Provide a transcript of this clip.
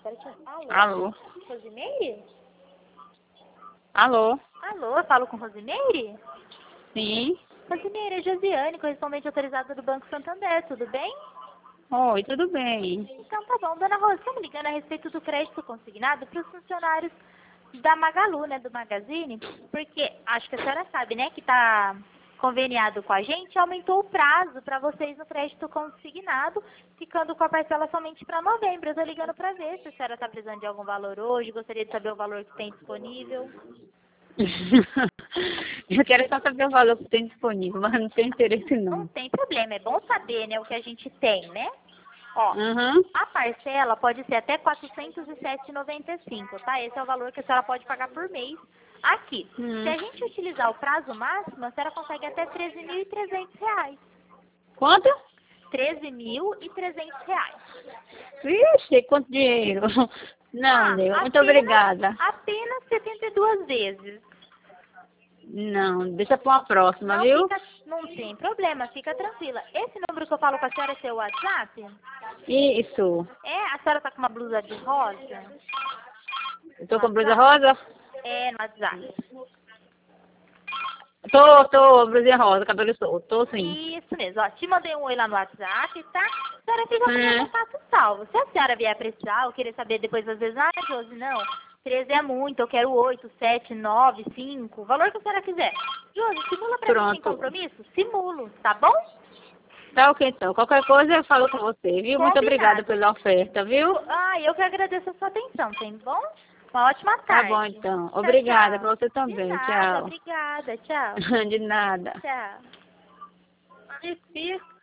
certinho. Alô? Alô? Rosimeire? Alô? Alô, eu falo com Rosimeire? Sim. Rosimeire, é Josiane, correspondente autorizada do Banco Santander, tudo bem? Oi, tudo bem? Então tá bom, dona Rosa, estamos ligando a respeito do crédito consignado para os funcionários da Magalu, né, do Magazine, porque acho que a senhora sabe, né, que tá conveniado com a gente, aumentou o prazo para vocês no crédito consignado, ficando com a parcela somente para novembro. Eu tô ligando para ver se a senhora está precisando de algum valor hoje, gostaria de saber o valor que tem disponível. Eu quero só saber o valor que tem disponível, mas não tenho interesse Não não. tem problema, é bom saber, né, o que a gente tem, né? Ó, Uhum. a parcela pode ser até R$ 407,95, tá? Esse é o valor que a senhora pode pagar por mês aqui. Se a gente utilizar o prazo máximo, a senhora consegue até R$ 13.300. Quanto? R$ 13.300. Vixe, quanto dinheiro. Não, Deus, muito obrigada. Apenas 72 vezes. Não, deixa pra uma próxima, Não viu? não tem problema, fica tranquila. Esse número que eu falo com a senhora é seu WhatsApp? Isso. É, a senhora tá com uma blusa de rosa? Eu tô com blusa rosa? É, no WhatsApp. Tô, blusinha rosa, cabelo solto, tô sim. Isso mesmo, ó, te mandei um oi lá no WhatsApp, tá? A senhora fica com o meu Hum. contato salvo. Se a senhora vier precisar ou querer saber depois, às vezes, Josi, não, 13 é muito, eu quero 8, 7, 9, 5, o valor que a senhora quiser. Josi, simula pra mim sem Pronto. compromisso? Simulo, tá bom? Tá ok, então. Qualquer coisa eu falo com você, viu? Muito obrigada Combinado. pela oferta, viu? Eu que agradeço a sua atenção, tá bom? Uma ótima Tá tarde. bom, então. Tchau, Obrigada pra tchau. você De também. nada, Tchau. obrigada, tchau. De nada. Tchau.